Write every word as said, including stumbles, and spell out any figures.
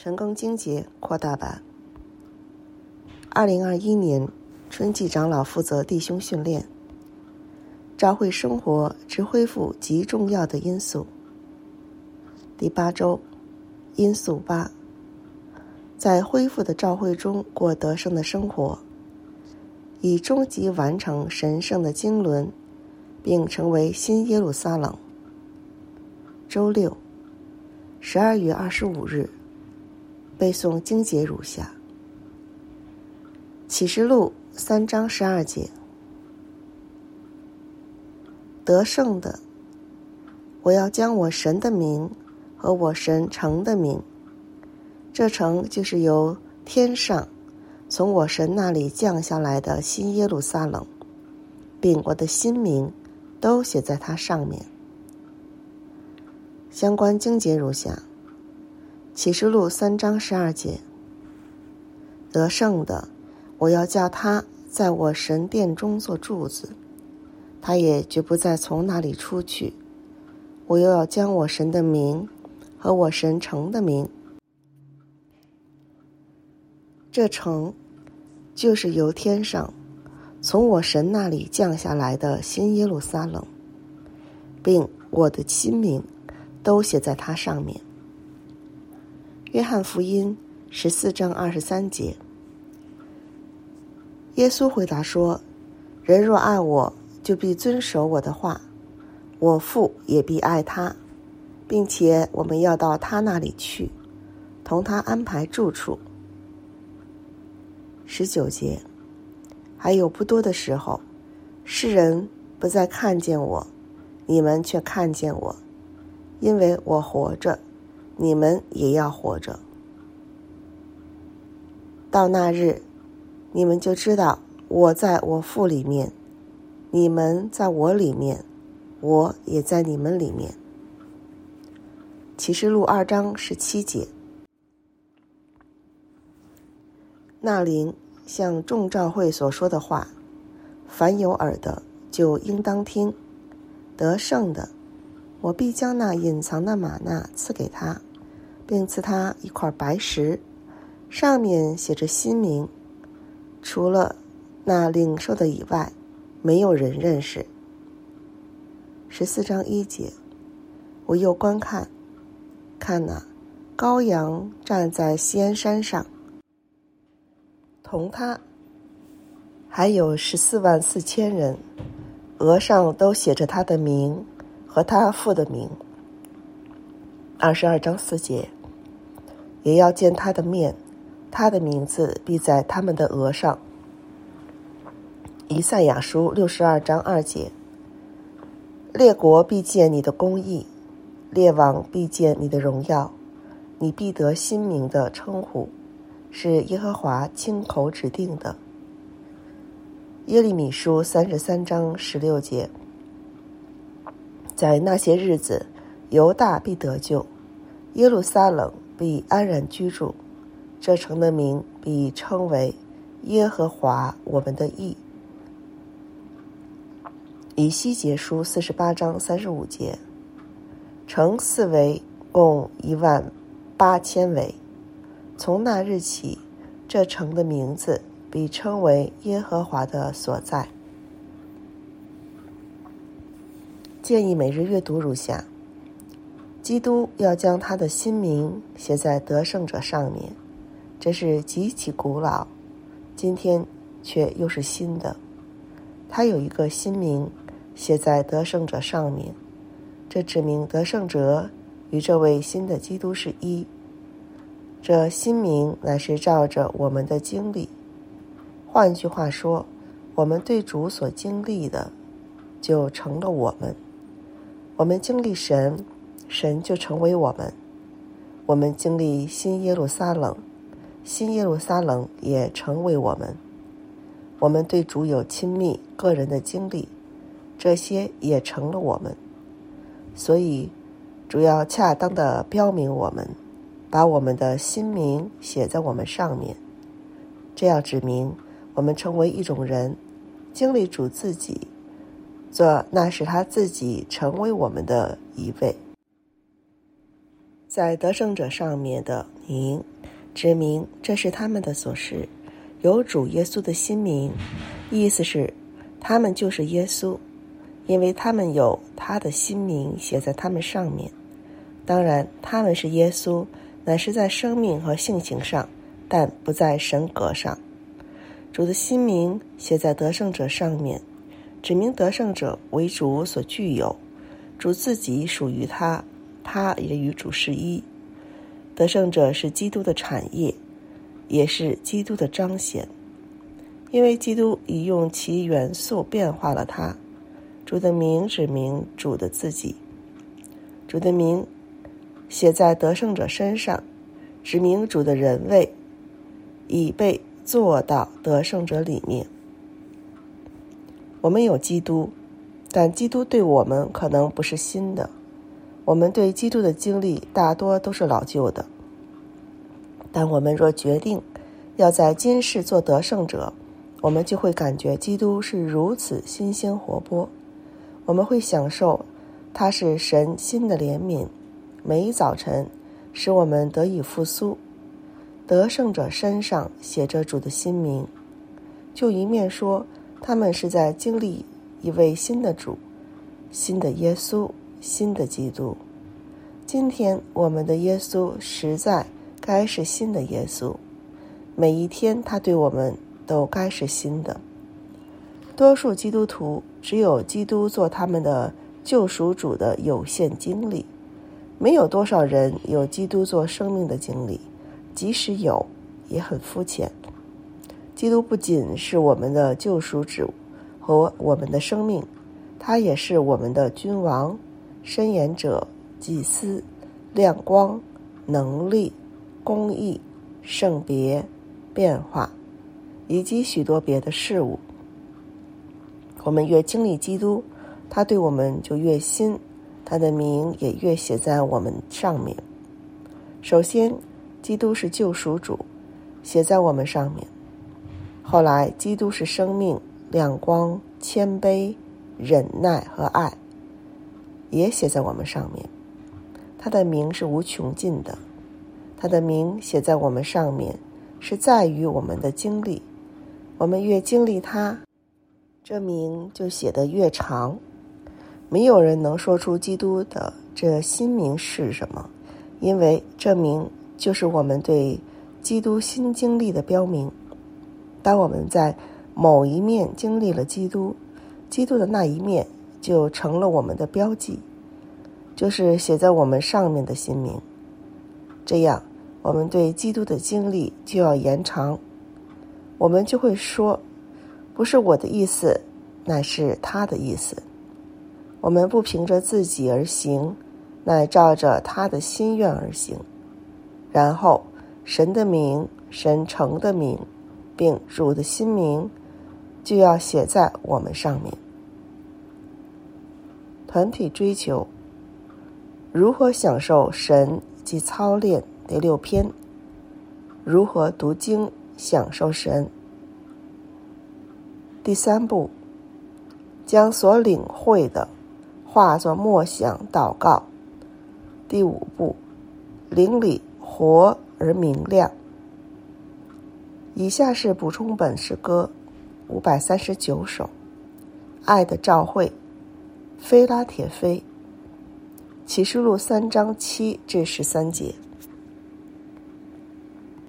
成功经节扩大版。二零二一年春季长老负责弟兄训练，教会生活之恢复极重要的因素。第八周，因素八，在恢复的教会中过得胜的生活，以终极完成神圣的经纶，并成为新耶路撒冷。周六，十二月二十五日，背诵经节如下：启示录三章十二节，得胜的，我要将我神的名和我神城的名，这城就是由天上从我神那里降下来的新耶路撒冷，并我的新名都写在它上面。相关经节如下：启示录三章十二节，得胜的，我要叫他在我神殿中做柱子，他也绝不再从那里出去。我又要将我神的名和我神城的名，这城就是由天上从我神那里降下来的新耶路撒冷，并我的新名都写在它上面。约翰福音十四章二十三节，耶稣回答说：人若爱我，就必遵守我的话，我父也必爱他，并且我们要到他那里去，同他安排住处。十九节，还有不多的时候，世人不再看见我，你们却看见我，因为我活着，你们也要活着。到那日，你们就知道我在我父里面，你们在我里面，我也在你们里面。启示录二章十七节，那灵像众教会所说的话，凡有耳的就应当听。得胜的，我必将那隐藏的玛纳赐给他，并赐他一块白石，上面写着新名，除了那领受的以外，没有人认识。十四章一节，我又观看，看哪，羔羊站在锡安山上，同他还有十四万四千人，额上都写着他的名和他父的名。二十二章四节，也要见他的面，他的名字必在他们的额上。以赛亚书六十二章二节，列国必见你的公义，列王必见你的荣耀，你必得新名的称呼，是耶和华亲口指定的。耶利米书三十三章十六节，在那些日子，犹大必得救，耶路撒冷必安然居住，这城的名必称为耶和华我们的义。以西结书四十八章三十五节，城四围共一万八千围，从那日起，这城的名字必称为耶和华的所在。建议每日阅读如下：基督要将他的新名写在得胜者上面，这是极其古老，今天却又是新的。他有一个新名写在得胜者上面，这指明得胜者与这位新的基督是一。这新名乃是照着我们的经历，换句话说，我们对主所经历的就成了我们。我们经历神，神就成为我们。我们经历新耶路撒冷，新耶路撒冷也成为我们。我们对主有亲密个人的经历，这些也成了我们。所以主要恰当地标明我们，把我们的新名写在我们上面，这要指明我们成为一种人，经历主自己，这那是他自己成为我们的一位。在得胜者上面的名指明这是他们的所事，有主耶稣的新名，意思是他们就是耶稣，因为他们有他的新名写在他们上面。当然他们是耶稣，乃是在生命和性情上，但不在神格上。主的新名写在得胜者上面，指明得胜者为主所具有，主自己属于他，他也与主是一。得胜者是基督的产业，也是基督的彰显，因为基督已用其元素变化了他。主的名指明主的自己，主的名写在得胜者身上，指明主的人位已被做到得胜者里面。我们有基督，但基督对我们可能不是新的，我们对基督的经历大多都是老旧的。但我们若决定要在今世做得胜者，我们就会感觉基督是如此新鲜活泼，我们会享受他是神新的怜悯，每一早晨使我们得以复苏。得胜者身上写着主的新名，就一面说他们是在经历一位新的主，新的耶稣，新的基督。今天我们的耶稣实在该是新的耶稣，每一天他对我们都该是新的。多数基督徒只有基督做他们的救赎主的有限经历，没有多少人有基督做生命的经历，即使有也很肤浅。基督不仅是我们的救赎主和我们的生命，他也是我们的君王、申言者、祭司、亮光、能力、公义、圣别、变化，以及许多别的事物。我们越经历基督，他对我们就越新，他的名也越写在我们上面。首先，基督是救赎主，写在我们上面。后来，基督是生命、亮光、谦卑、忍耐和爱，也写在我们上面。他的名是无穷尽的，他的名写在我们上面，是在于我们的经历。我们越经历他，这名就写得越长。没有人能说出基督的这新名是什么，因为这名就是我们对基督新经历的标明。当我们在某一面经历了基督，基督的那一面就成了我们的标记，就是写在我们上面的新名。这样，我们对基督的经历就要延长。我们就会说，不是我的意思，乃是他的意思。我们不凭着自己而行，乃照着他的心愿而行。然后，神的名、神成的名，并主的新名，就要写在我们上面。团体追求，如何享受神及操练第六篇，如何读经享受神。第三步，将所领会的化作默想祷告。第五步，灵里活而明亮。以下是补充本诗歌五百三十九首，爱的召会，菲拉铁菲，启示录三章七至十三节。